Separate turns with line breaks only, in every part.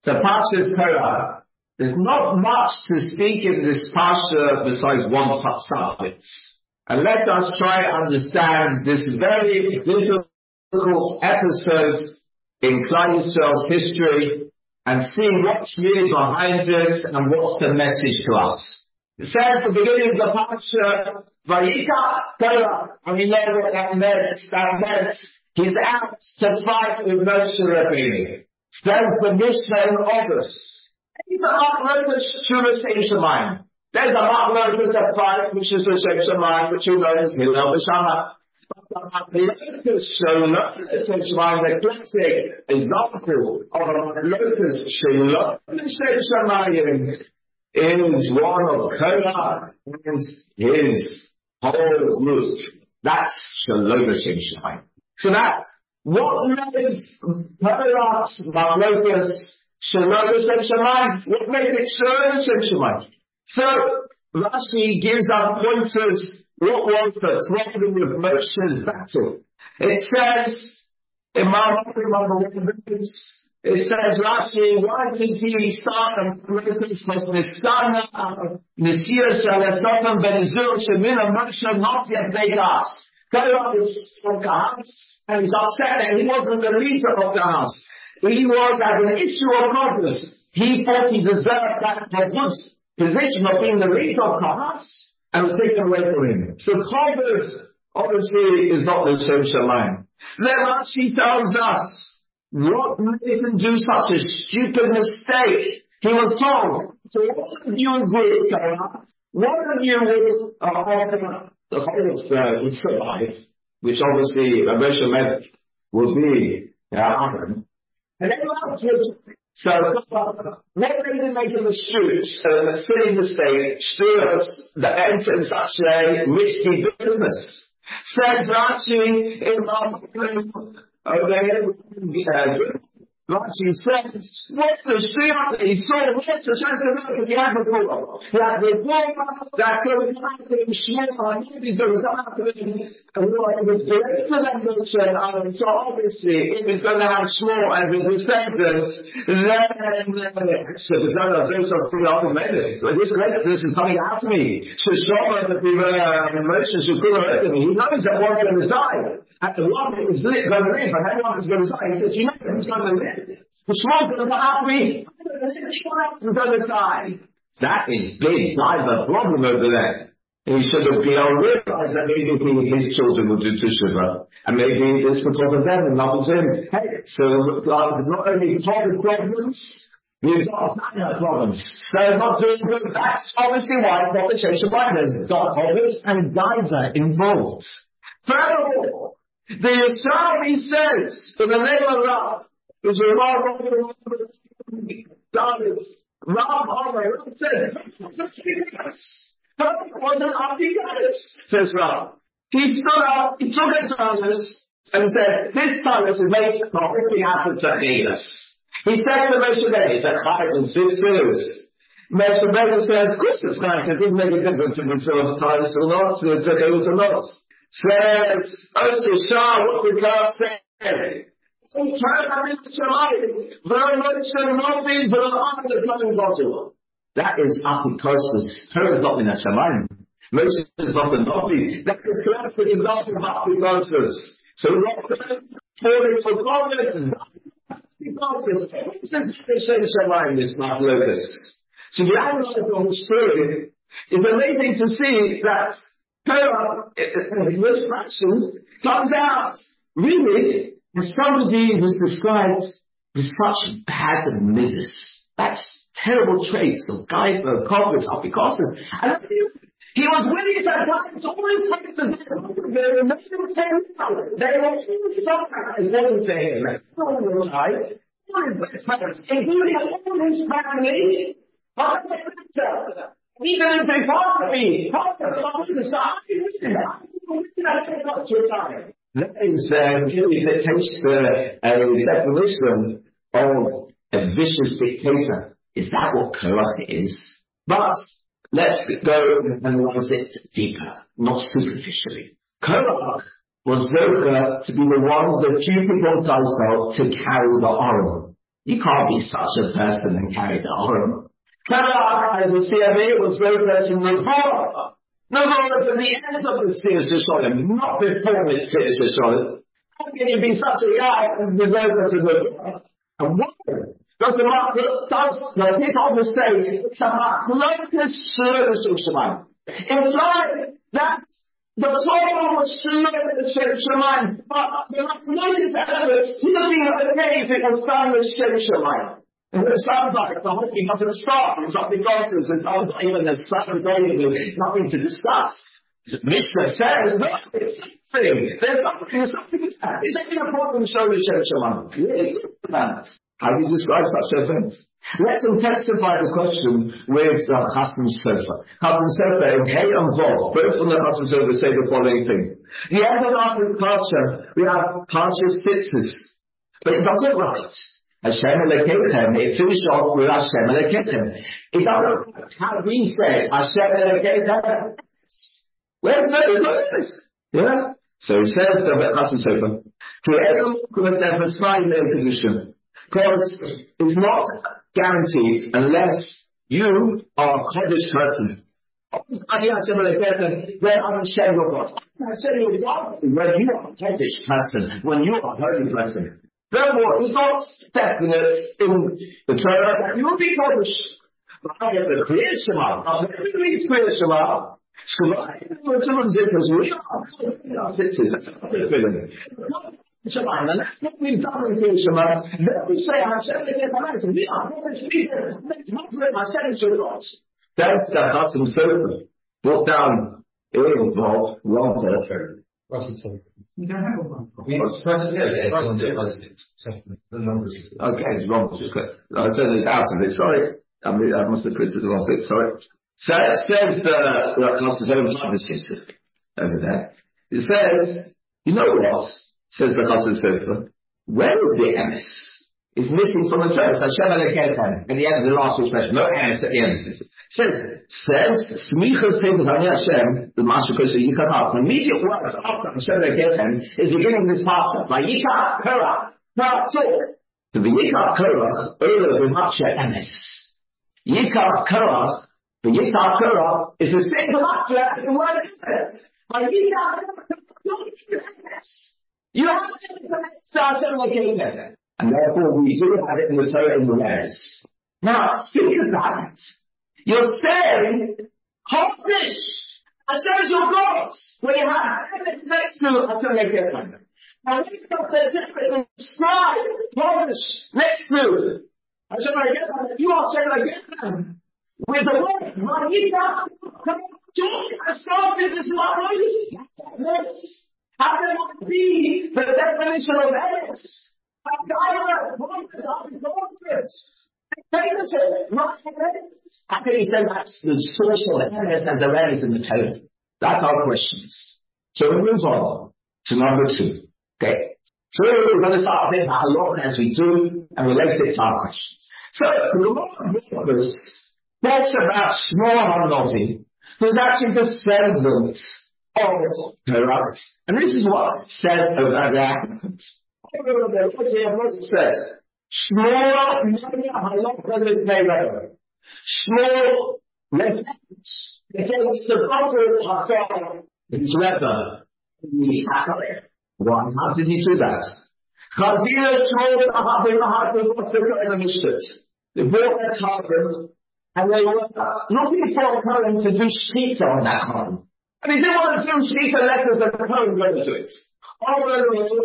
The Parsha is Korach. There's not much to speak in this Parsha besides one subject. And let us try and understand this very difficult episode in Klal Yisrael's history and see what's really behind it and what's the message to us. It says at the beginning of the Parsha, Vayikach Korach, and we know what that meant. That meant he's out to fight with Moshe Rabbeinu. Says the Mishnah in August. There's a Machlokas Shulas Shem Shemayim. There's a Machlokas of fight, which is the Shem Shemayim, which you know is Hillel B'Shama. But the Machlokas Shem Shemayim, the classic example of a Machlokas Shem Shemayim, is one of Korach and his whole group. That's Shalom Shem Shemayim. So that's what made Korach's Machlokas Shalom Shem Shemayim? What made it Shalom Shem Shemayim? So Rashi gives our pointers. What was the problem with Moshe's battle? It says in Malachi, it says Rashi, why did he start and Moshe not yet made us? Korach is from Kahas, and he's upset that he wasn't the leader of Kahas. He was, as an issue of Kodesh, he thought he deserved that good position of being the leader of Kahas, and was taken away from him. So Kodesh, obviously, is not the Shem Shemayim. Then Rashi tells us, what made him do such a stupid mistake? He was told, so what of you agree with Korach? What of you would offer the whole would survive, which obviously Moshe meant would be Aaron. And everyone else would. So, what made him make him a silly mistake, that entered such a risky business? Says Rashi in Rashi says, what's the street that he saw? What's the chance of that? Because he had the poor. He had the poor that was out of him, Shmuel, and he's going to come out of him. And it was great for them, so obviously, if he's going to have Shmuel as his descendant, then, so the son of Joseph, this is coming out to me. Shoshoma, the Moshe Shukula, he knows that one's going to die. And the one that is going to live, and everyone is going to die. He says, you know who's going to live? The Shmuel's going to come out to me. He's going to die. That is big. I have a problem over there. He should have been realized that maybe his children will do Teshuvah, and maybe it's because of them and not him. Hey, so not only solving problems, we've got minor problems. So not doing good. That's obviously why the Shem Shemayim has got COVID and guys are involved. Furthermore, the Yisraeli says in the name of Rav, is a Rav said, wasn't says Rav. He stood up, he took a Talis and said, this Talis is made of everything happened to Elis. He said to Moshe Rabbeinu, he said, Chayv and Zuz. Moshe Rabbeinu says, of course it's nice, it didn't make a difference if it's a Talis or not, it was or not. Says, Shah, what did God say? That is Apikosis. Her is not in Hashemayim. Moshe is not the Navi. That is classic example of Apikosis. So not falling for God. This Machlokas. So the analyze the whole story is amazing to see that Korach, in this fashion, comes out really as somebody who's described with such bad midas. That's terrible traits of Gaiva, Kovetz, Apikosis. And he was willing to die to all his friends to them. They were not in town. They were all sometimes going to him. All the time. All his friends, including all his family. Even if they follow me, that is really that takes a definition of a vicious dictator. Is that what Korach is? But let's go and analyze it deeper, not superficially. Korach was Zocha to be the one of the few people in Taisel to carry the Aron. You can't be such a person and carry the horror. Terach, as we see over here, was referred to Nevorah. Nevorah is at the end of the Sirius Yesholim, not before the Sirius Yesholim. How can you be such a guy and refer to Nevorah? And why? Does the people say it's a machlokes Sirius Yesholim? Implying that the Torah was shlokas Shem but the machlokes elements would have been okay if it was done with Shem. And it sounds like the whole thing doesn't start. It's not because it's not even as nothing to discuss. Mishnah says, no, it's something. There's something. It's only a problem to show the Shem. Really? How do you describe such events? Let them testify the question with the Chasam Sofer. Chasam Sofer in Hey and Vov, both from the Chasam Sofer say the following thing. The end of our Parsha, we have Parsha Tzitzis. But it doesn't write Hashem Elokeichem. It finishes off with Hashem Elokeichem. It doesn't write how we say Hashem Elokeichem. Where's this? Yeah? So it says the Chasam Sofer, to everyone who has ever signed their condition. Because it's not guaranteed unless you are a Kodesh person. Where I'm Hashem your God. Hashem your God when you are a Kodesh person, when you are a holy person. Therefore, it's not definite in the Torah that you will be Kodesh. But I have the clear Shema. Who means clear Shema? Shema. We are sisters. That's a good feeling. Shema, and that's what we've done in Shema. Then we say, Hashem, we are Kodesh people. Let's not let Hashem to God. That's the Chasam Sofer. Brought down in Vov, wrong Sofer.
You don't have a one.
Okay, it's wrong. I said it's out of it. Sorry. I must have printed the wrong thing. Sorry. So it says the Chasam Sofer over there. It says, you know what? Says the Chasam Sofer. Where is the emes? It's missing from the Torah. It's Hashem Elokeichem. At the end of the last expression. No emes at the end of this. Says, Smichas Tim Zani Hashem, the Master Kosher Yikach. The immediate words after Hashem Elokeichem is beginning this part. Vayikach Korach. Now, the Vayikach Korach, Ola B'Makshe Emes. Yikach Korach, the Yikach Korach is the same Makshe as the word Emes. Vayikach Korach. You have to Hashem Elokeichem. And therefore we do have it in the Torah in the letters. Now, think about it. You're saying, Kodesh, Hashem is your God. When you have it next to Hashem Elokeichem. Now, we got the different scribe, Kodesh, next to Hashem Elokeichem. You are Hashem Elokeichem. With the word, Vayikach, I started this Marois. How can it be the definition of emes? How can he say that's the source of the emes and the emes in the Torah? That's our questions. So we move on to number 2. Okay. So we're going to start with halakha as we do and relate it to our questions. So the Gemara talks about Shmuel HaNovi, who's actually descendant of Terach. And this is what it says over there. Moses says, Shmuel reflects against the brother of Hafar, his rebbe. Why? How did he do that? They brought their carbon and they were looking for a Kohen to do shkita on that carbon. And he didn't want to do shkita letters that the Kohen went to it. What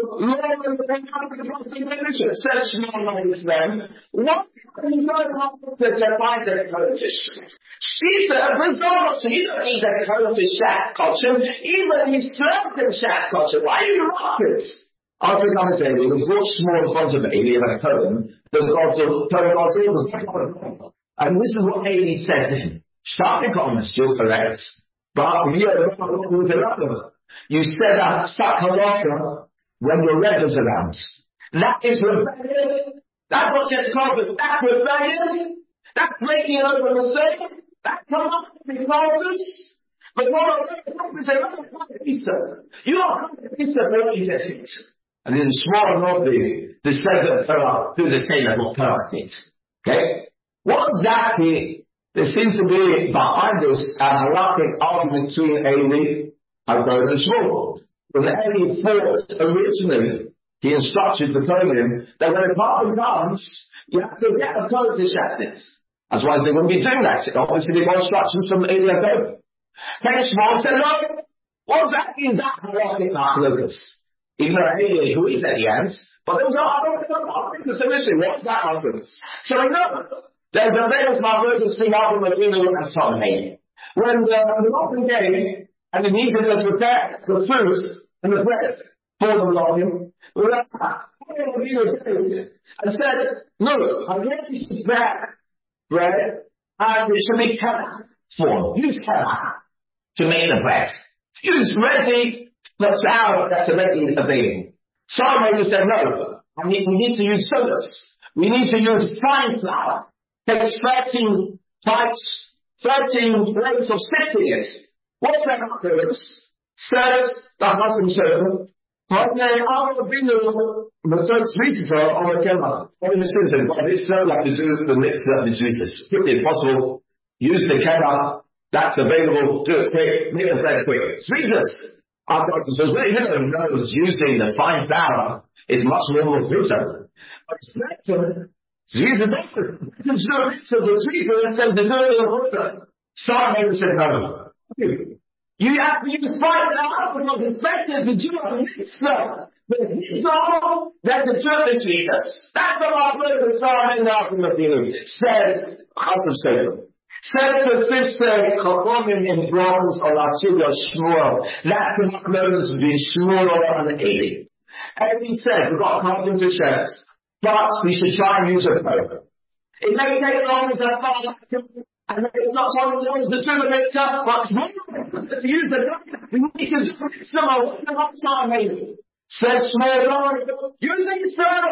can you go to find the Kodesh? Shita, bizarre, so you don't need a Kodesh Shat Kosher, even his certain Shat Kosher. Why are you rockers? After the commentator, the brought Shmuel in front of Eli and a Kohen, the gods of Torah. And this is what Eli said to him. Start being honest, you're correct. But we are not with the other. You said that stuck halakha when your rebbe's around. That is rebellion. That's not just called, that's rebellion. That's breaking over the same. That cannot be false. But what a rebbe is a rebbe. You are a rebbe for what you did. And in Shmuel Novi, the Sefer Torah, through the Taylor of Torah things. Okay? What exactly there seems to be behind this halakhic argument between Eli, Hadad, and Shmuel? When Eli thought originally, he instructed the Kohanim that when a carbon comes, you have to get a code to check this. That's why they wouldn't be doing that. Obviously, they got instructions from Eli and Hadad. Then Shmuel said, no, what exactly is that halakhic machlokes? Even though Eli agrees at the end, but there was no other solution. What's that machlokes? So we know there's a famous machlokes between Avraham Avinu and Solomon. When the Malachim came and they needed to prepare the food and the bread for the Malachim, Avraham Avinu came and said, look, I'm ready to prepare bread and it should be kelach form. Use kelach to make the bread. Use ready the flour that's already available. Solomon said, no, we need to use sodas. We need to use fine flour. Takes 13 types, 13 ways of sifting it. What's that machlokes? Says the Chasam Sofer, Avraham Avinu Mitzvot Tzvisas or Kelach. What in the sense of God, it's not like to do the mitzvah of the Tzvisas. Quickly, if possible, use the Kelach that's available, do it quick, make the bread quick. Tzvisas. Our doctor says, well, everyone knows using the fine flour is much more brutal. But it's better. Jesus said, so the Tzvisas said the good of the water. Solomon said, no. You have to use fine flour because it's better to do a mitzvah. But it's all that the Jewish Tzvisas. That's the machlokes that Solomon Avraham Avinu says, Chasam Sofer. Said the sister Chachamim in bronze or Asuga Shmuel. That's the machlokes between Shmuel and Eli. And he said, we've got carpenter chefs, but we should try and use a code. It may take longer than far, and it's not always the true mitzvah, but it's more to use a code. We need to do it some time, maybe. Says Shmuel, using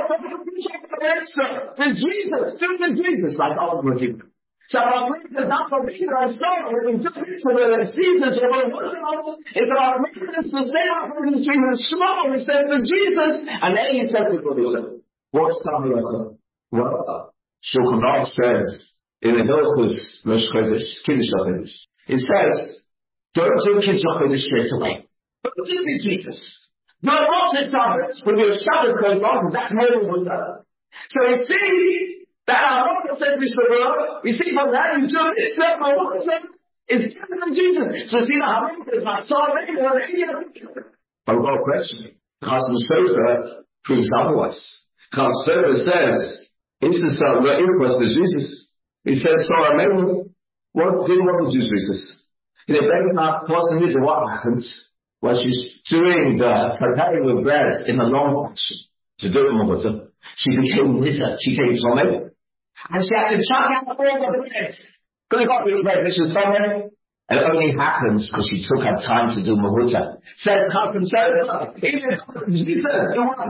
there's Jesus, do the Jesus, like ultimately. So our faith is not for reason or sorrow, we do it so that the seasons are it's about maintenance to stay out from the street and Shmuel, he says to Jesus, and then he says to God, what's coming up? Well, Shulchan Aruch says, in the Hilchos Rosh Chodesh, Kiddush HaChodesh, it says, don't do Kiddush HaChodesh straight away. But do it Jesus. Don't watch the Sabbath with your Shabbat clothes on, because that's more than one time. So we see that our Lord said, we see from that you do it, is better than Jesus. So see how is my son, but we've got a question. Chasam Sofer proves otherwise. Chasam Sofer says, instance of the inquest of Jesus. He says, Sarah Mary, what did want to do Jesus? In a very person knew what happened when she's doing the preparing the bread in a long fashion to do it more. She became bitter. She came from it. And she had to chuck out all the bread. Because it got really bread. This is somewhere. And it only happens because she took her time to do Mahuta. Says Chasam Sofer, even Jesus,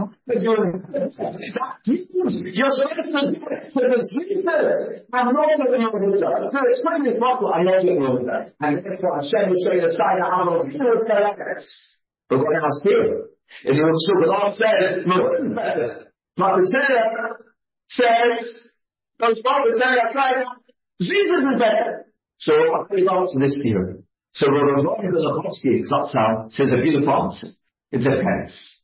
you're supposed to do it. So the Jesus, I'm not going to do Mahuta. So explain this model, I know you Mahuta. And therefore Hashem will show you the side of how the people say like this. But what else here? In the Shulchan says, Mahuta is better. But the Torah says, those prophets say outside, Jesus is better. So I think answer this theory. So Rabbi Zakovsky, Zatzal, says a beautiful answer. It depends.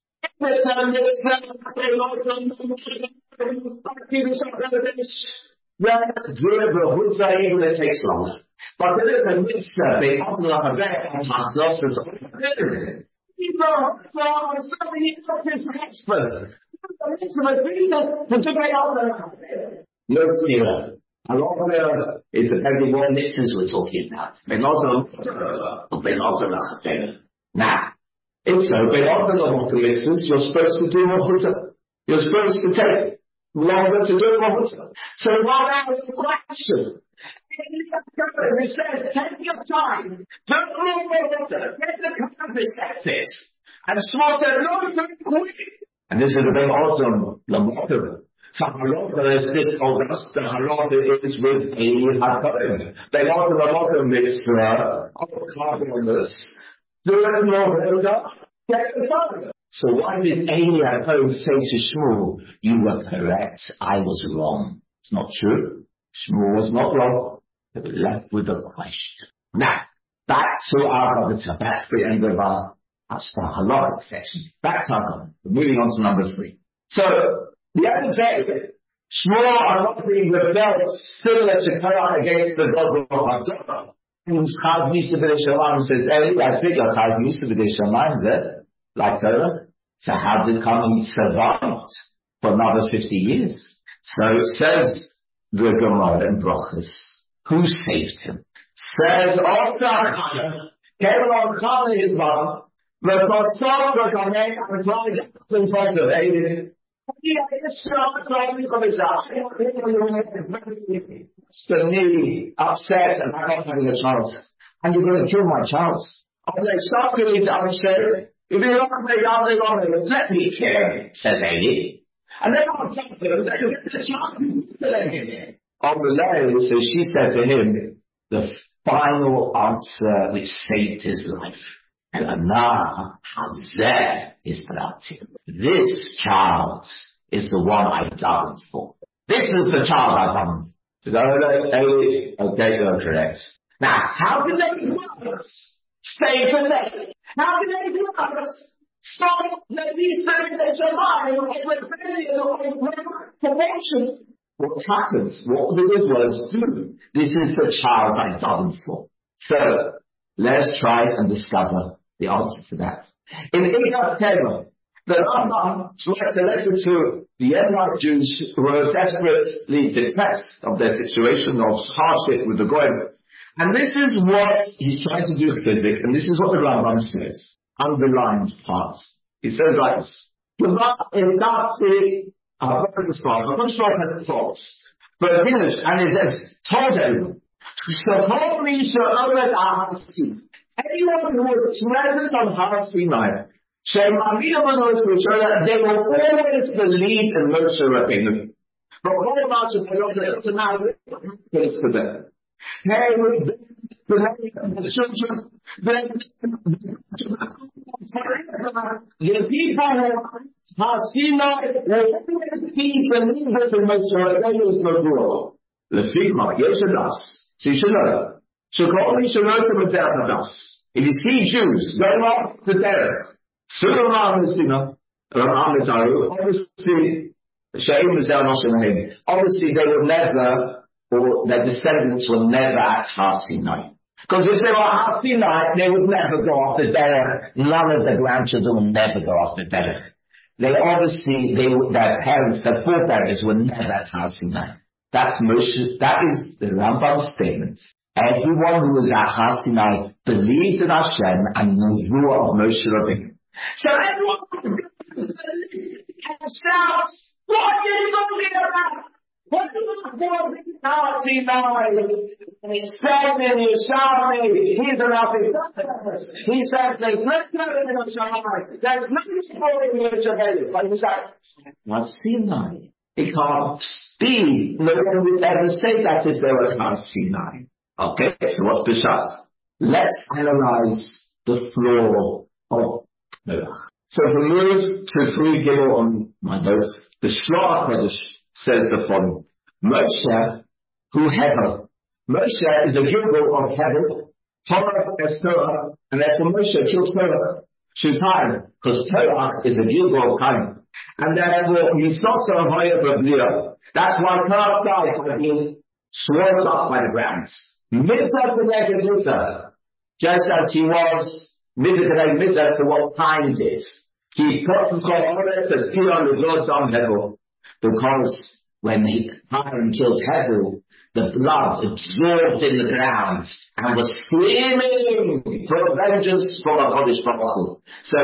It takes longer. But there is a mitzvah, they often have a very losses. No fear. Allah is depending what mitzvahs we're talking about. Now, if so, mitzvahs, you're supposed to do Mahuta. You're supposed to take longer to do Mahuta. So what about the question? We said, take your time. Don't move Mahuta. Get the contraceptives. And Shmuel said, no, don't quit. And this is a very awesome Lamotah. So halacha is this August, the halacha is with a hakohen. They want the halacha mitzvah of carbonas. Do it in November, get the time. So why did Eli go say to Shmuel, you were correct, I was wrong? It's not true. Shmuel was not wrong. They were left with a question. Now, back to our Haggadah. That's the end of our halachic section. Back to Haggadah. Moving on to number 3. So, the other day, Shmuel are not being rebelled similar to Korach against the God of Haggadah. And Chav Misa B'nei Shamayim says, Eli, I think you're Chav Misa B'nei Shamayim, like Korach. So how did he survive for another 50 years? So it says the Gemara in Brachos, who saved him? Says also came along calling his mother, but for some and tried in front of Eli. Suddenly upset and I'm not having a child. And you're going to kill my child. I'm like, stop killing it, I'm saying. If you let me kill him, says Eli. And then I'll tell him that you get the child. On the line, so she said to him, the final answer which saved his life. Elana Hazeh is Pratim. This child is the one I died for. This is the child I died for. Okay, you're correct. Now, how can they do us? Stay for them. How can they do us? Stop the these things that survive with connection. What happens? What the Israelites do? This is the child I died for. So, let's try and discover the answer to that. In Igas Tema, the Rambam writes a letter to the Edomite Jews who were desperately depressed of their situation of hardship with the Goyim. And this is what he's trying to do physics, and this is what the Rambam says. Underlined parts. He says like this. I'm not sure it has thoughts. But finish, and it says, told everyone, anyone who was present on Har Sinai, they will always believe in Moshe Rabbeinu. But what about the now to them? The people Har Sinai will always be believers in Moshe Rabbeinu's Nabur. Lefigma, Yeshadas. So you should know. If you see Jews going off the derech, obviously they will never, or their descendants will never at Har Sinai. Because if they were at Har Sinai, they would never go off the derech. None of the grandchildren will never go off the derech. Their parents, their forebears were never at Har Sinai. That is the Rambam's statement. Everyone who was at Har Sinai believed in Hashem and the Nevuah of Moshe Rabbeinu. So everyone shouts, what are you talking about? What is Har Sinai? And it says in Yerushalmi, he's an Alpha. He says there's no trouble in Yerushalmi. There's no trouble in Yerushalmi. But he said, Har Sinai. It can't be. No one would ever say that if there was Har Sinai. Okay, so what's Bishat? Let's analyze the flaw of Noach. So if we move to 3 Gimel on my notes, the Shloach Kodesh says the following. Moshe, who Hevel. Moshe is a Gimel of Hevel. Torah is Torah, and therefore Moshe killed Torah. Shutayim, because Torah is a Gimel of Chaim. And therefore, he's not so high of a blur. That's why Korach died by being swallowed up by the grounds. Mitzvah connected Mitzvah, just as he was Mitzvah to what Chaim did. He put his honor to steal on the blood on Hevel, because when Chaim killed Hevel, the blood absorbed in the ground and was screaming for vengeance from a Kodesh Baruch Hu. So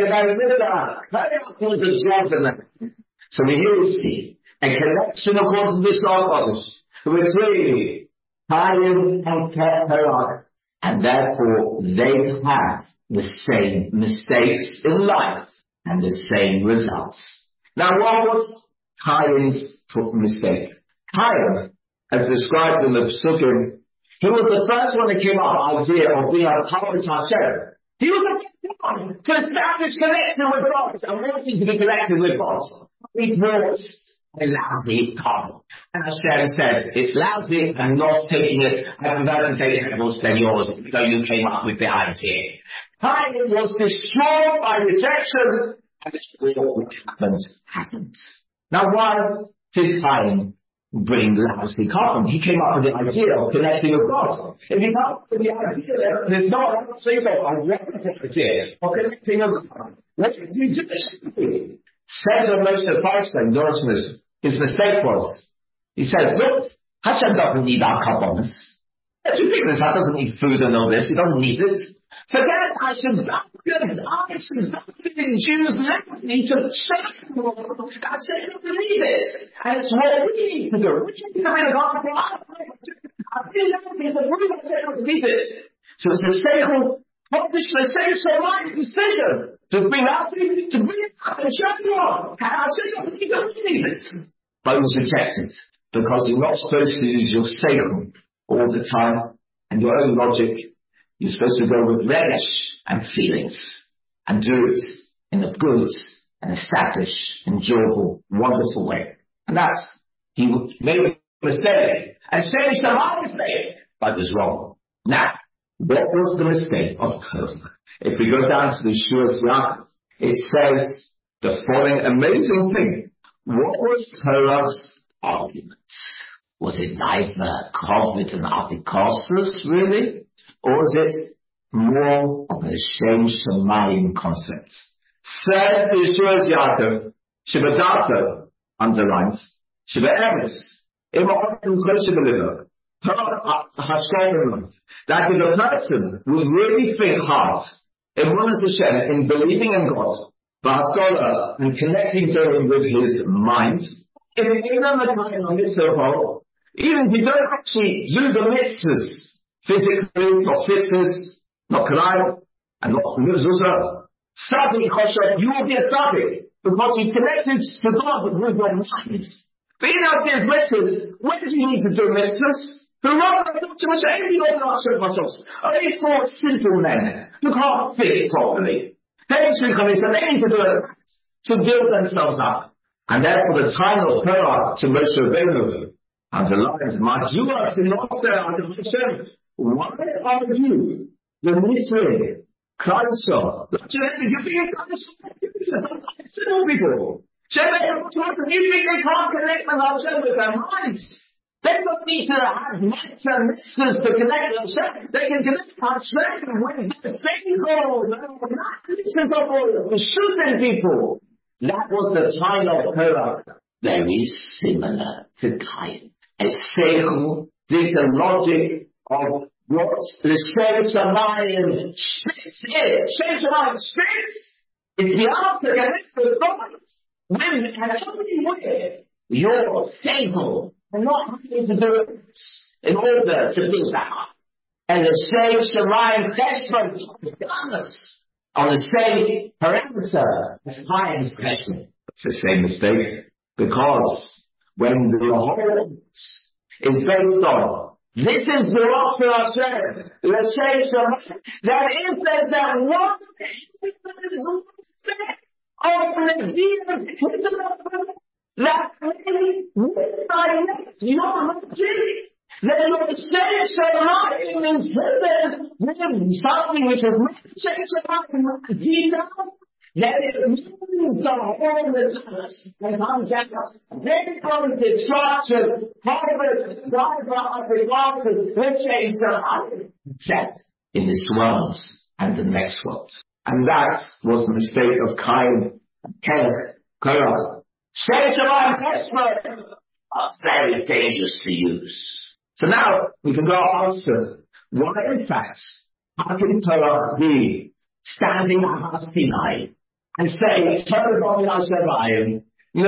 was absorbed in that. So we here see a connection according to this Kodesh between Chaim and Korach, and therefore they have the same mistakes in life and the same results. Now what was Chaim's mistake? Chaim, as described in the Psukim, he was the first one that came up with the idea of being a power to Hashem. He was a to establish connection with God and wanting to be connected with God. He brought a lousy carbon. And Hashem said, it's lousy and not taking it. I prefer to take it worse than yours, though you came up with the idea. Time was destroyed by rejection, and all what happened. Now why did Cain bring lousy carbon? He came up with the idea of connecting with God. If he came up with the idea, there's no other thing of a wonderful idea of connecting with God. What did you do? Said the Moshe Feinstein, notice his mistake was, he says, look, Hashem doesn't need our carbons. It's ridiculous. Hashem doesn't need food and all this. He doesn't need it. Forget I should in Jews need to share. Hashem doesn't need it. And it's what we need to do. We need to bring God from our so it's a seichel, publish the seichel right decision to bring out to bring it out and show you on. Hashem doesn't need it. But it was rejected because you're not supposed to use your seichel all the time and your own logic. You're supposed to go with relish and feelings and do it in a good and established, enjoyable, wonderful way. And that's, he made a mistake and changed the right mistake, but it was wrong. Now, what was the mistake of Korach? If we go down to the Shuas Yaakov, it says the following amazing thing. What was Korach's argument? Was it neither Kovit and Apikosus, really? Or is it more of a Shem Shemayim concept? Says the Shuas Yaakov, Shebadata, underlined, Shebe'emes, Ima'otim Choshe that if a person would really think hard in Hashem, in believing in God, Ba'asola, and connecting to Him with his mind, even if you don't actually do the mitzvahs physically, not fitness, not kalayim, and not mezuzah, suddenly you will be a tzaddik because you connected to God with your mind. But in our says mitzvahs, when do you need to do mitzvahs? Only for simple men who can't think properly. They need to do it to build themselves up. And therefore the time of Korach to Moshe Rabbeinu underlines, Majua to not say unto Hashem, why are you the Mitzvah, Klausel? You think it's simple people. You think they can't connect with Hashem with their minds? They don't need to have mitzvahs and mitzvahs to connect with Hashem. They can connect Hashem with the same goal, not mitzvahs of all, the shooting people. That was the time of Korach. Very similar to Cain. A seichel did the logic of what the Shem Shemayim Shvitz is. Shem Shemayim Shvitz is the answer to connect with God. When and everywhere you're stable and not having to do it in order to build that up. And the Shem Shemayim Cheshbon done us on the same parameter as Cain's question. It's the same mistake. Because when the whole is based on, this is the Rosh Hashem, L'Shem Shemayim, that is that one of the demons, that maybe you're not Jimmy. Then the Shem Shemayim is hidden with something which is not Shem Shemayim deep down. That it means the whole business and comes out. Then comes destruction, harvest, driver of the losses, which is death in this world and the next world. And that was the mistake of Cain, Korach. Shem Shemayim Cheshbon are very dangerous to use. So now we can go answer why, in fact, how can Korach be standing at Har Sinai and say, turn on Hashem,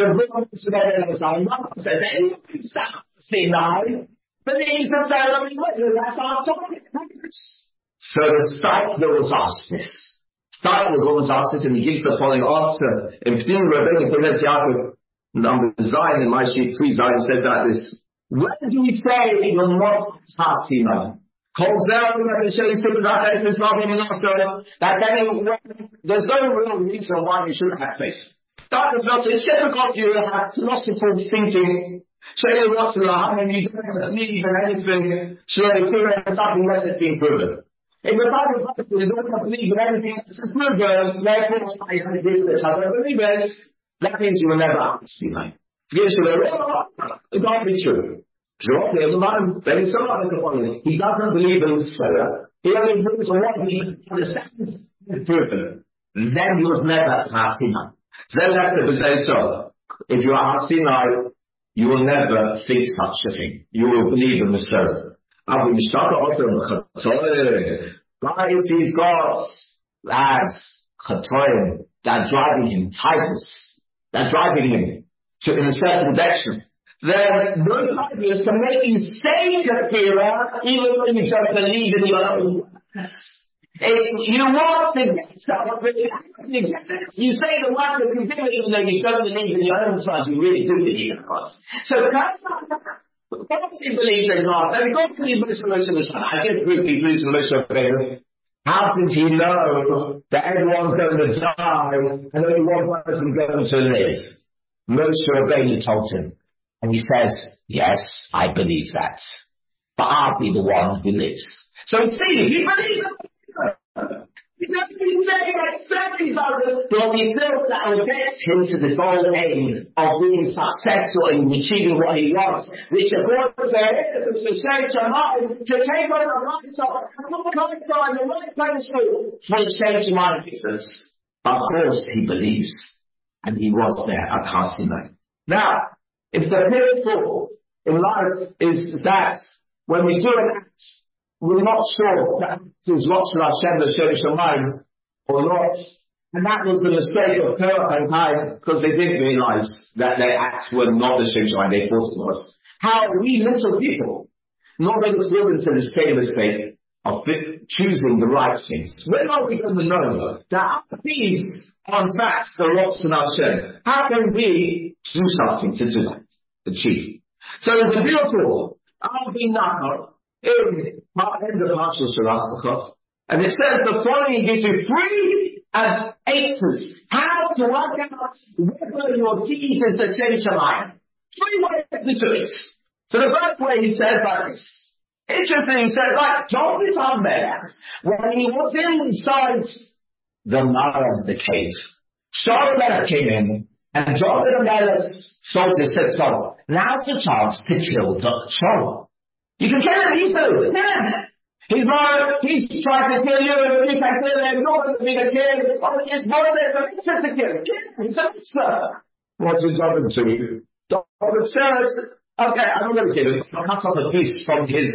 Sinai, but he's a ceremony witness, that's our topic. So the Steipler was asked this. Steipler was asked this, and he gives the following answer. In P'nim Rabbeinu Kovetz Yaakov, number 9 in my sheet 3, Zion says that this. When do we say you're not Har Sinai? that there's no real reason why you shouldn't have faith. It's difficult you have philosophical thinking. So you want to lie and you don't believe in anything, so you feel something less has been proven. If the Bible says you don't believe in anything that's proven, therefore I agree with this, I don't believe it, that means you will never see me. It can't be true. He doesn't believe in the Torah. He only believes in what he understands and proven. Then he was never at Har Sinai. Then that's the so. If you are Har Sinai, you will never think such a thing. You will believe in the Torah. Guys, these gods, lads, chatoim, they're driving him, titles. They're driving him in a certain direction. Then those titles can make you say kafira even when you don't believe in your own words. You want to get something, you say the words of conviction even though you don't believe in your own words, you really do believe in God. So God believes in God, and God believes in Moshe Rabbeinu. I get group he believes in Moshe Rabbeinu. How did he know that everyone's going to die and only one person going to live? Moshe Rabbeinu told him. And he says, yes, I believe that. But I'll be the one who lives. So see, he believes it. He doesn't even say exactly about it. But he feels that will get him to the goal aim of being successful in achieving what he wants, which according to him is to change your mind, to take on the right side, and put the right place for the change your mind business. Of course he believes. And he was there at Har Sinai. Now, if the pitfall in life is that when we do an act, we're not sure that it is Ratzon Hashem L'Shem Shamayim or not. And that was the mistake of Korach and Chaim, because they didn't realize that their acts were not L'Shem Shamayim, they thought it was. How we little people not going to fall into the same mistake of choosing the right things. When are we going to know that these are in fact the Ratzon Hashem? How can we do something to do that? Achieve. So the beautiful, I'll be now in the Parshas Shalach B'chot, and it says the following gives you 3 answers how to work out whether your deed is the same Shamayim. 3 ways to do it. So the first way he says like this. Interesting, he says like David HaMelech, when he was inside the mouth of the cave, Shaul HaMelech came in, and David HaMelech's soldiers said, "So now's the chance to kill Shaul. You can kill him, he's doing it. He's trying to kill you, you can kill him, no one can kill him. Oh, his Moses, it's just a kill. He's a mitzvah." What did David do? David says, "Okay, I'm not going to kill him. I'll cut off a piece from his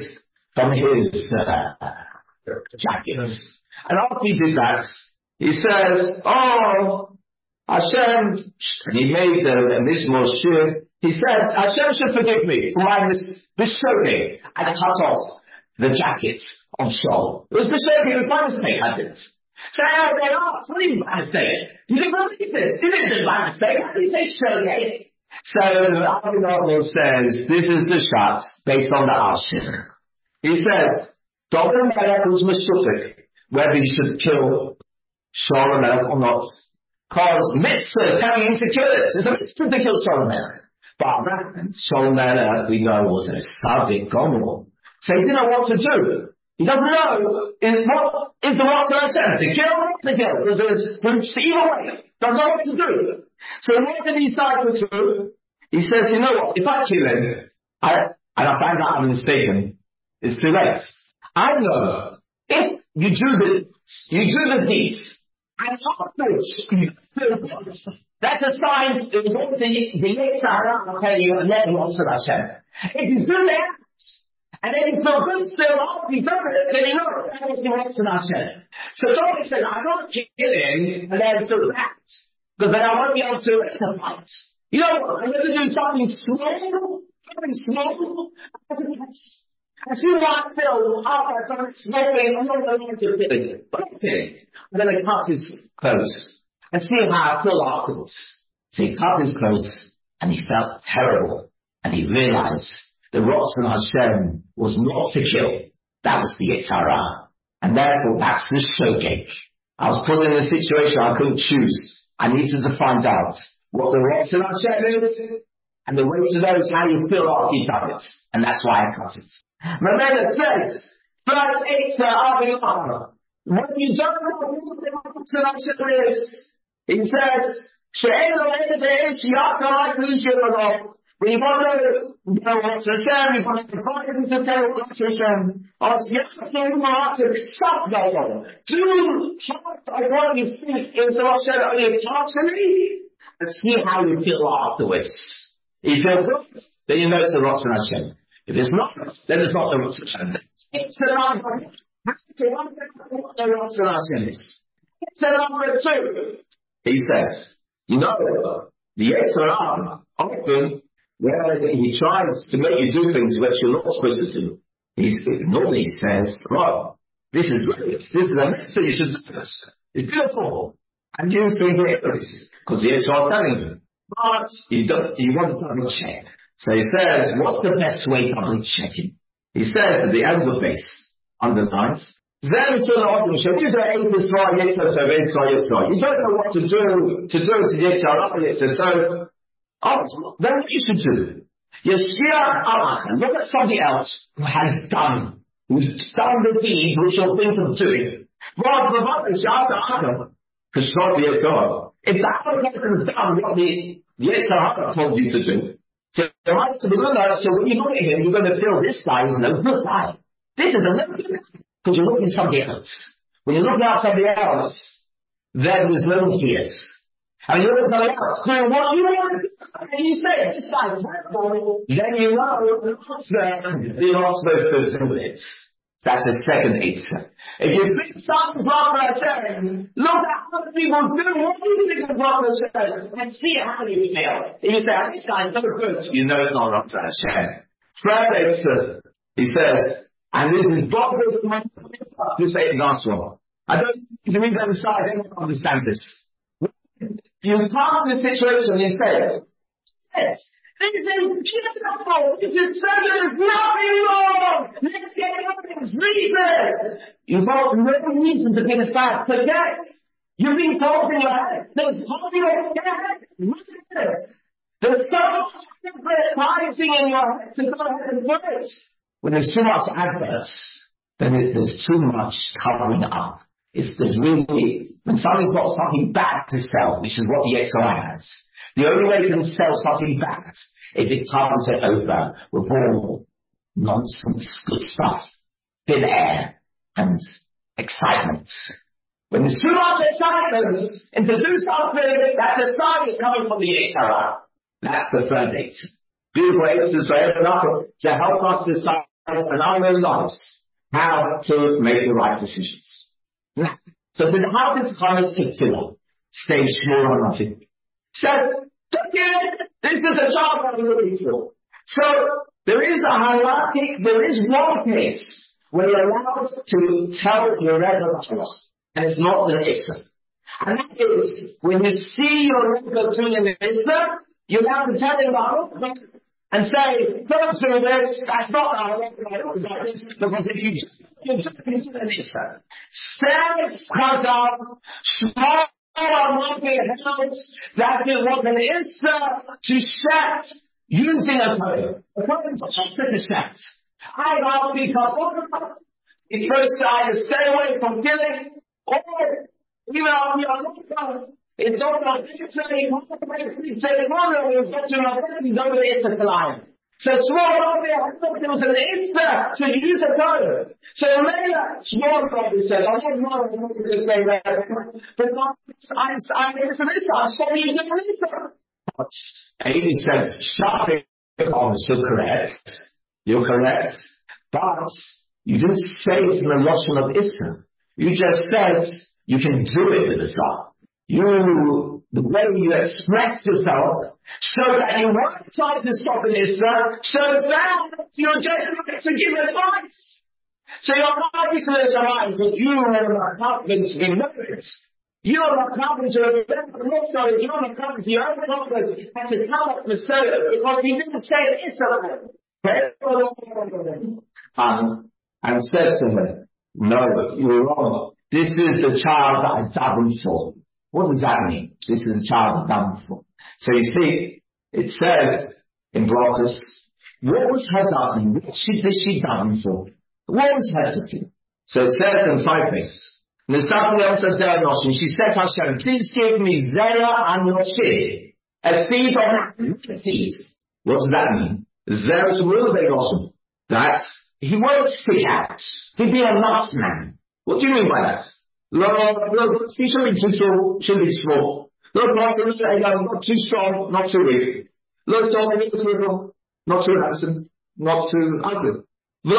jacket." And after he did that, he says, "Oh, Hashem," and he made a mishmor shir. He says, "Hashem should forgive me for my mistake. I cut off the jacket of Shaul. It was mistake, it was my mistake, I did." So now they asked, "What do you mean by mistake? You didn't believe this. You didn't do my mistake. How did you say Shaul?" So Avinavil says, this is the shot based on the Ashir. He says, David HaMelech was mishupik, whether he should kill Shaul HaMelech or not. Because mitzvah telling him to kill it. It's a mitzvah to kill Shaul HaMelech. But Shaul HaMelech, we know, was a tzaddik gomer. So he didn't know what to do. He doesn't know what is the right answer, to kill or not to kill. Because it's either way. Doesn't know what to do. So what did he decide to do? He says, you know what, if I kill him, and I find out I'm mistaken, it's too late. I know, if you do the deeds, and afterwards you feel good, that's a sign that the Yetzirah will tell you, and then Ratzon Hashem. If you do that, and then you feel good still after you do it, then you know that was the Ratzon Hashem. So David said, I don't kill him, and then do that. Because then I won't be able to rectify it. You know what? I'm going to do something small. And see what I feel after I've done it slowly. I'm not going to do it. But okay. I'm going to cut his clothes and see how I feel afterwards. So he cut his clothes and he felt terrible. And he realized the Ratzon Hashem was not to kill. That was the Yitzhara. And therefore, that's the shogeg. I was put in a situation I couldn't choose. I needed to find out what the Ratzon Hashem is, and the way to know is how you feel after you've done it. And that's why I cut it. Remember, it says, first Eitzah, when you don't know what the Ratzon Hashem is, he says, when you want to know what's Hashem, you want to find to tell what's Hashem. Do part of what you think is Hashem only partially, and see how you feel afterwards. If you feel good, then you know it's the Ratzon Hashem. If it's not, then it's not the Ratzon Hashem. It's another what the Ratzon Hashem is. It's number 2. He says, you know, the Yitzhara often, where he tries to make you do things which you're not supposed to do. Normally he says, right, this is great, this is a message, you should do this. It's beautiful. And you think it is, because the Yitzhara telling you. But you want to double check. So he says, what's the best way to double checking? He says at the end of base, underlined, you don't know what to do to Yitzhara. Then what you should do? Look at somebody else who's done the deed which you're thinking of doing. Because it's not the Yitzhara. If that person has done what the Yitzhara told you to do, so when you look at him, you're going to feel this guy is no good guy. This is a no good guy. Because you're looking at somebody else. When you're looking at somebody else, then there's no fears. And you look at somebody else doing what you want to do, and you say, this guy is terrible, then you know you're not supposed to do it. That's the second Eitzah. If you think something's wrong with Hashem, look at other people do what you think is wrong with Hashem, and see how you feel. If you say, this guy's no good, you know it's not wrong with Hashem. Third Eitzah, he says, and this is God to say the last one. I don't, if you read that aside, anyone understands this. You come to a situation and you say, yes, this is beautiful, this is so good, there's nothing wrong, let's get rid of Jesus. You've got no reason to get aside, forget. You've been told in your head, there's nothing wrong, there's so much advertising in your head to go ahead and do it. When there's too much adverse, then there's too much covering up. There's really, when somebody's got something bad to sell, which is what the Yitzhara has, the only way you can sell something bad is it covers it over with all nonsense, good stuff, thin air, and excitement. When there's too much excitement, and to do something, that's a sign it's coming from the Yitzhara. That's the third Eitzah. Beautiful Eitzahs for everyone to help us decide in our own lives how to make the right decisions. Now, so then how does Chanas Tefillah stay sure on nothing? So, this is the job that we're looking for. So, there is a hierarchy, there is one case where you're allowed to tell your Rebbe, and it's not the Issa. And that is, when you see your Rebbe doing an Issa, you have to tell him about it, and say, don't do this, that's not how I was like this, because if you just into the Issa. Says Chazal, Shmuel helps that it was an Issa to shat using a code. A code to shat. I don't become he's supposed to either stay away from killing, or, you know, it's not about it's not to it's a client. So Shmuel there was an Issa to use a code. So maybe Shmuel probably said, I don't know this name, but it's an Issa, I'm sorry you didn't Issa. But Amy says, shopping is still correct. You're correct. But you didn't say it in the Lashon of Issa. You just said you can do it with Issa. The way you express yourself, show that you weren't trying to stop an Issa, shows that you're just trying to give advice. So you're not listening to Shammai because you are not confident in knowledge. You're not confident in knowledge. You're not confident in your own confidence and to come up with because you didn't say an Issa. and said to her, no, you're wrong. This is the child that I davened for. What does that mean? This is the child I davened for. So you see, it says in Brachos, what was her davening? What did she daven for? What was her davening? So it says in 5 places. And the starting also Zerah Noshim, she said to Hashem, please give me Zerah and Noshim, a seed of seed. What does that mean? Zerah is a real big Noshim. That he won't stick out. He'd be a last man. What do you mean by that? Look, he shouldn't be too tall, shouldn't be small. Look, not too strong, not too weak. Look, little, not too handsome, not too ugly. He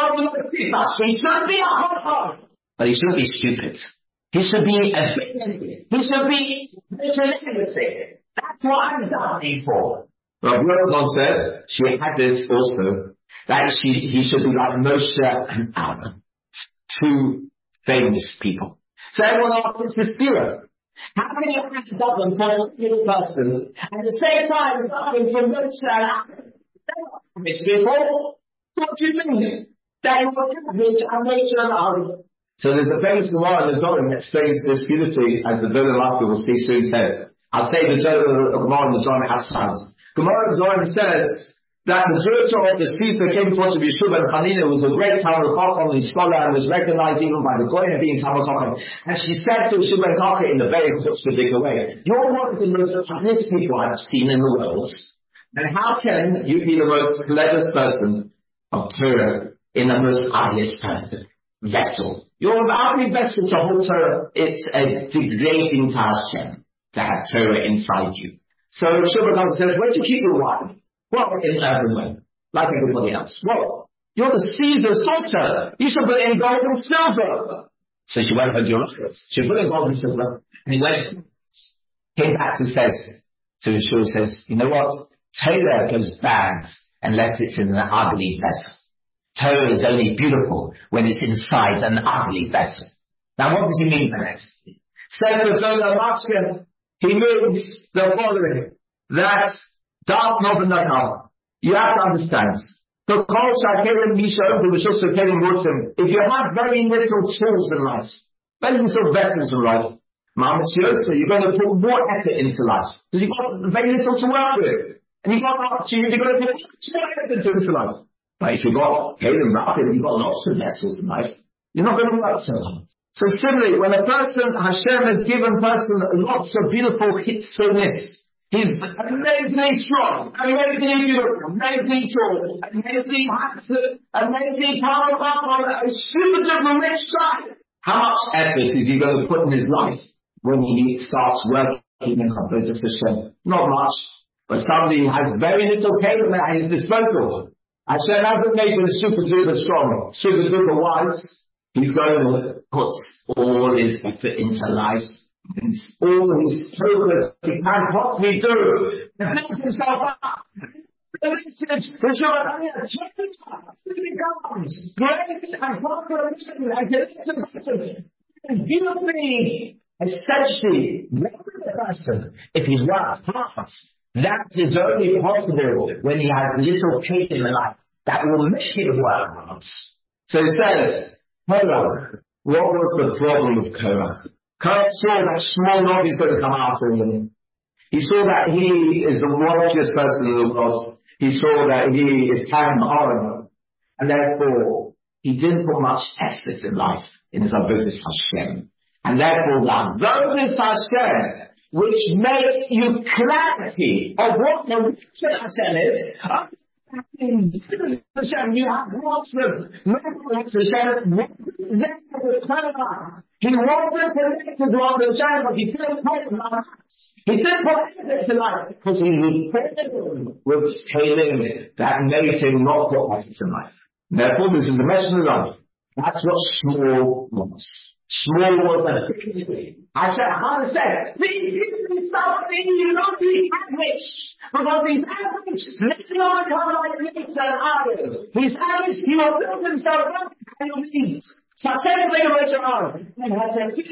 shouldn't be a hot. But he shouldn't be stupid. He should be a bit. He should be everything. That's what I'm dying for. But God says she had this also, that he should be like Moshe and Aaron, 2 famous people. So everyone asks this theorem. How many acts daven for a little person at the same time daven for Moshe and Aaron? Famous people. What do you mean? They were David and Moshe and Aaron. So there's a famous Gemara in the Zohar that explains this beauty, as the Vilna Rafi will see soon says. I'll say the Gemara in the Zohar outside. Gemara in the Zohar says that the director of the Sisa came to watch of Yeshua and Chanina, was a great Talmud Chacham and scholar, and was recognized even by the Goyim being Talmud Chacham. And she said to Yeshua and Chacham in a very such particular way, you're one of the most honest people I've seen in the world. And how can you be the most cleverest person of Torah in the most highest person? Vessel. You're an ugly vessel to hold Torah. It's a degrading to Hashem to have Torah inside you. So Shubha says, where do you keep your wine? Well, in everywhere, like everybody else. Well, you're the Caesar's daughter. You should put in gold and silver. So she went to Jerusalem. She put in gold and silver, and he went, came back and says to Yeshua, says, you know what? Torah goes bad unless it's in an ugly vessel. Torah is only beautiful when it's inside an ugly vessel. Now what does he mean by that? Said the Zohar Mashkin, he means the following, that Das Novenakam, you have to understand, if you have very little tools in life, very little vessels in life, you're going to put more effort into life. Because you've got very little to work with. And you've got to put more effort into life. But if you've got Kalim Rapid, you've got lots of vessels in life, you're not going to work so hard. So similarly, when a person, Hashem has given a person lots of beautiful hitzoness, he's amazingly strong, amazingly beautiful, amazingly tall, amazingly handsome, amazingly powerful, a super duper rich guy. How much effort is he going to put in his life when he starts working in Avodas Hashem? Not much. But somebody has very little Kalim at his disposal. Hashem hasn't made him super duper strong, super duper wise. He's going to put all his effort into life, and all his progress he can possibly do to build himself up. Great and beautifully, essentially, the person, if he's worked hard, that is only possible when he has little faith in life that will make him work hard. So it says, Korach, what was the problem of Korach? Korach saw that small knot is going to come after him. He saw that he is the wealthiest person in the world. He saw that he is carrying Aaron. And therefore, he didn't put much effort in life in his Avodas Hashem. And therefore, the Avodas Hashem, which makes you clarity of what the Avodas Hashem is. Hashem, you have lots of Avodas Hashem. He wasn't connected to Avodas Hashem, but he didn't put life. He didn't put effort to life because he was filled with Kalim that made him not put effort in life. Therefore, this is the message of life. That's what small was. Small was a big. I said, how to say, please stop thinking you don't be average. Because he's average. Let's not come like this and Aaron. He's average, he will build himself up and you'll see. Successfully was Aaron. And I said, he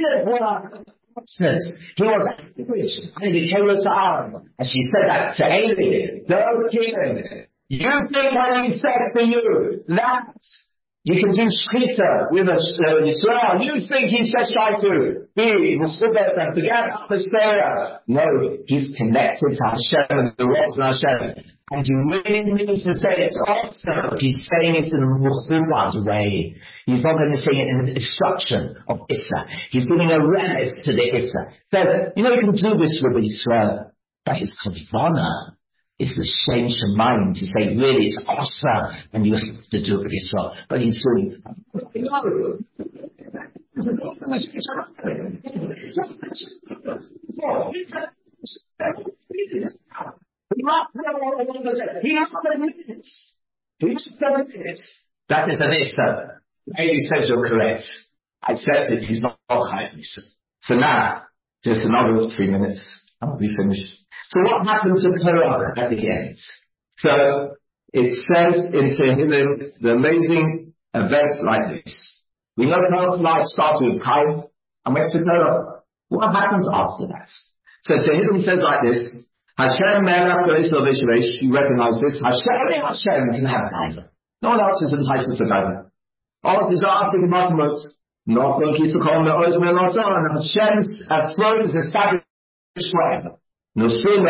was average and he became to Aaron. And she said that to Eli, don't kill him. You think when he said to you that You can do shchita with Yisrael. You think he's just trying to be Musubet and forget about the Sarah. No, he's connected to Hashem and the rest of Hashem. And you really need to say it's awesome. He's saying it in a Musubad way. He's not going to say it in the instruction of Issa. He's giving a remez to the Issa. So, you can do this with Yisrael. But his kavanah is the change of mind to say, really, it's awesome, and you have to do it with Yisrael. But he's doing, that is an Issa. Maybe says you're correct. I accept it, he's not Chayv. So now, just another 3 minutes, and we'll be finished. So what happened to Korach at the end? So it says in Tehillim the amazing events like this. We know Korach's life started with Cain and went to Korach. What happens after that? So Tehillim says like this: Hashem Melech Yisrael V'Shvesh. You recognize this? Hashem can have Gaiva. No one else is entitled to Gaiva. All of these are after the Matmot. Not going to keep the Kol Me'oz Me'lotzah, and Hashem's throne is established forever. And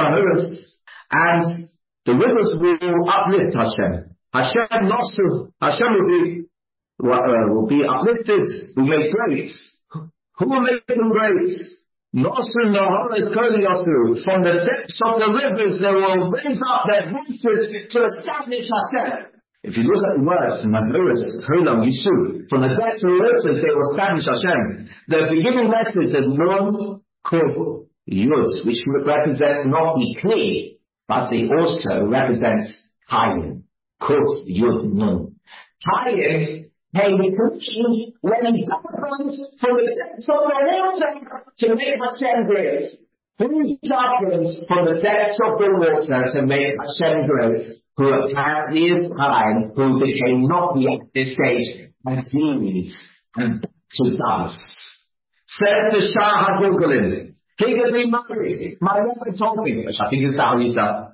the rivers will uplift Hashem. Hashem will be uplifted, will make great. Who will make them great? From the depths of the rivers they will raise up their voices to establish Hashem. If you look at the words in Mahuras, Hulam, Yishu, from the depths of the rivers they will establish Hashem. The beginning letters are Nun, Kuf, Yud, which represent not Ikli, but they also represent Kayin. Kuf, Yud, Nun. Kayin paid attention when he davened from the depths of the water to make Hashem great. Who davened from the depths of the water to make Hashem great? Who apparently is Kayin, who became not at this stage, and he and to dust. Said the Shah HaGulgalim. King of the Mary, my Lord told me, which I think is the Harisa.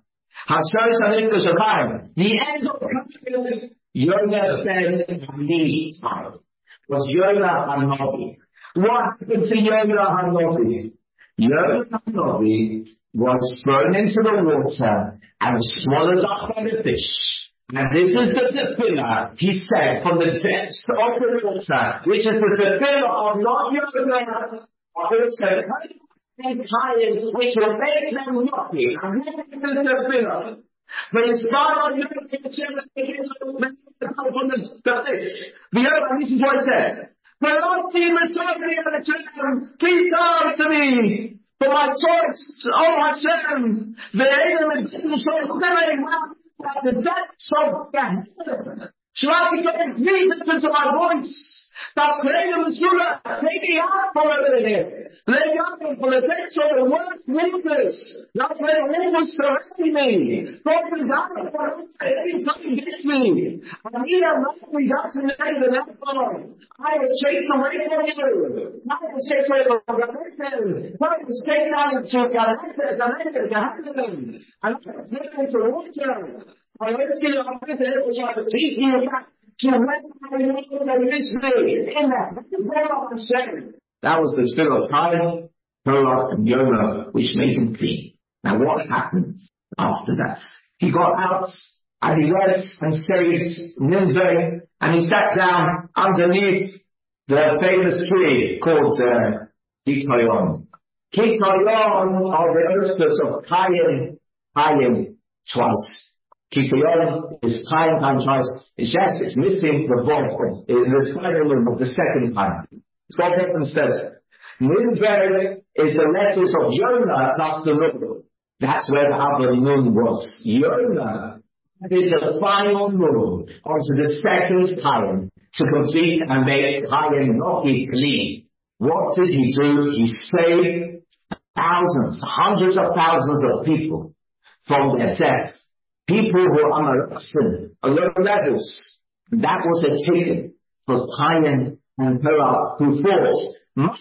The end of Yonah ben Lee's time was Yonah HaNovi. What happened to Yonah HaNovi? Yonah HaNovi was thrown into the water and swallowed up by the fish. And this is the tefillah, he said, from the depths of the water, which is the tefillah of not Yonah, also and Kayin, which will make them lucky, and this is the tefillah. But it's not on you to from the fish. This is what it says. But I'll see the Tzaddik and the Hashem, please come to me. For my choice, oh Hashem, the Adam didn't show the depths of the heaven. Shall I become please listen to my voice? That's Adam and Surah, take me out from over there. Let me out from the depths of the worst wilderness. That's where the rivers surrounding me. God is out for anything gets me. I need a life we got to make an outcome. I was chased away from you. I was chased away from the I was chased out into Gahanim. I was taken into water. I went to the office and to teach me back. That was the spirit of Kayin, Korach, and Yonah, which made him clean. Now what happened after that? He got out, and he went and saved Nineveh, and he sat down underneath the famous tree called Kikayon. Kikayon are the ancestors of Kayin twice. Kikayon is Kayin twice. It's just, it's missing the voice in the final of the second time. It's what Hebron says. Nineveh is the letters of Yonah plus the Nun. That's where the other Nun was. Yonah did the final Nun onto the second Kayin to complete and make Kayin not be clean. What did he do? He saved thousands, hundreds of thousands of people from their death. People who are Amaroksin, on low levels. That was a ticket for Kayin and Korach who fought. My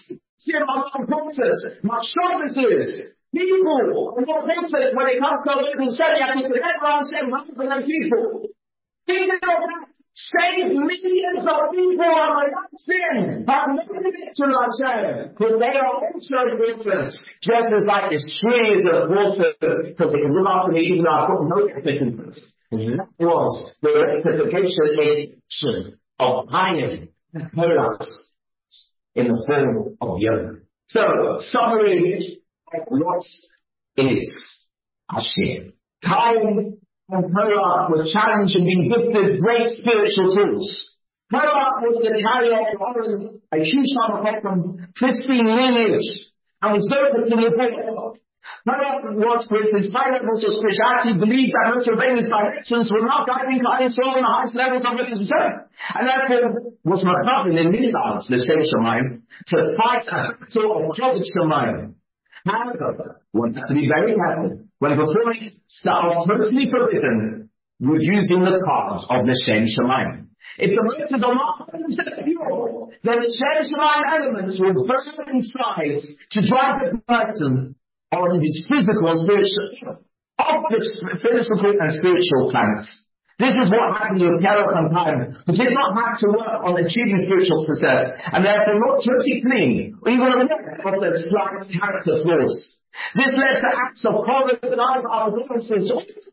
shortages, people are more important when it comes to living study. I think everyone said rather than people. Think of that. Save millions of people on without sin. Have no connection to Hashem. Because they are also important. Just as like this tree is a water, because it can look after me even though I've got no evidence. And that was the rectification of iron and pearls in the form of Yonah. So, summary of what is Hashem. Cain and Korach were challenged and being gifted great spiritual tools. Korach was the carrier of Aaron, a huge number from pristine lineage, and was therefore to the world. Korach was, with his high levels of spirituality, believed that Moshe directions were not guiding Klal Yisrael in the highest levels of religious strength, and therefore was Machnav in Midas, the Shem Shemayim, to fight a battle of Jobit Shemayim. However, one has to be very careful when performing style totally forbidden with using the cards of the Shem Shemayim. If the motives are not 100% pure, then the Shem Shemayim elements will burn inside to drive the person on his physical and spiritual, off the physical and spiritual planets. This is what happened with Korach and Cain, who did not have to work on achieving spiritual success, and therefore not totally clean, or even aware of their slight character flaws. This led to acts of horror and other influences,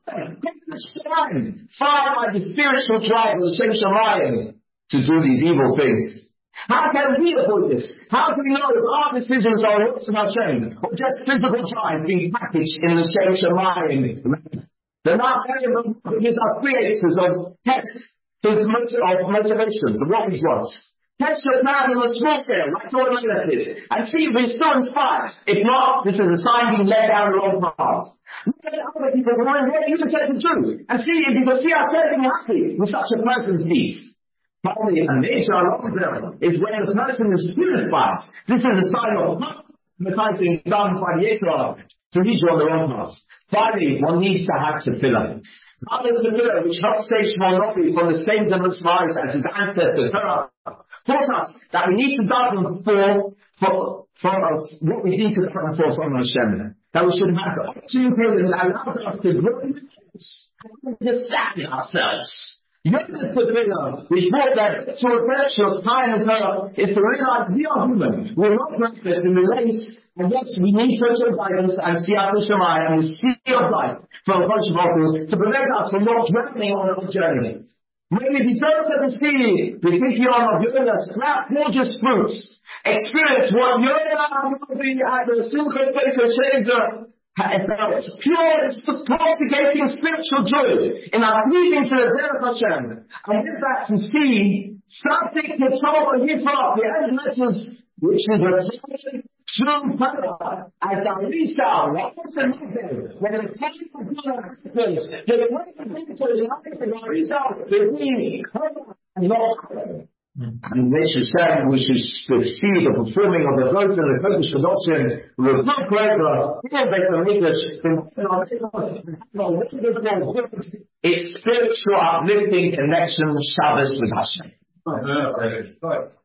fired by the spiritual drive of the Shem Shemayim to do these evil things. How can we avoid this? How can we know if our decisions are works of Hashem, or just physical drive being packaged in the Shem Shemayim? The last element is us creators of tests of motivations, of what we want. Test your man on a small scale, like Jordan Miller, and see if he's still inspired. If not, this is a sign being led down the wrong path. Look at other people who are what you can take them through, and see if you can see ourselves being happy with such a person's deeds. Finally, a major alarm is when the person is still inspired. This is a sign of being done by the Yisrael to lead you on the wrong path. Finally, one needs to have tefillah. Others tefillah, which helps save Shmuel Novi from the same demon's lives as his ancestor Korach, taught us that we need to daven for what we need to daven for from Hashem. That we should have the opportunity that allows us to grow and understand ourselves. Yonah's tefillah, which brought that to a reflection of Cain and Korach, is to realize we are human. We are not perfect in the race. And yes, we need social guidance and Siyat Shemayim and the sea of life from a bunch of people to prevent us from not drowning on our journey. When we deserve to see the Pidyon of Yonah sprout gorgeous fruits, experience what Yonah will be at the Simchat Pesach Seder felt, pure, intoxicating spiritual joy in our cleaving to the Derech Hashem. And with that to see something to Torah Yifrach, the end letters, which is a true power, as the Rishal, when the time of God happens, the way of victory in life of the Rishal, the we and not and they should say, we should see the performing of the votes and the Kodesh Kadoshim with no prayer, it's spiritual uplifting connection Shabbos with Hashem.